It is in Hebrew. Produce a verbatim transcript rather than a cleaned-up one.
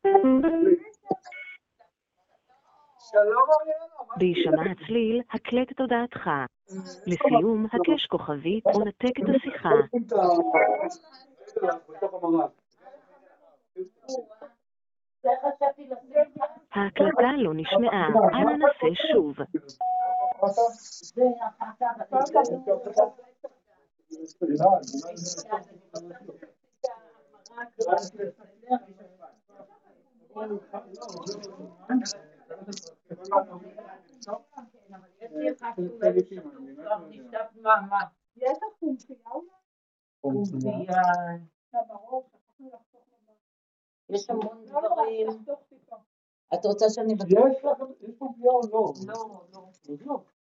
בהישמע הצליל, הקלט את הודעתך. לסיום, הקש כוכבית או נתק את השיחה. ההקלטה לא נשמעה, אנא נסה שוב. יש לך חומפייה? יש המון דברים. את רוצה שאני בטוח? יש לך חומפייה או לא? לא, לא.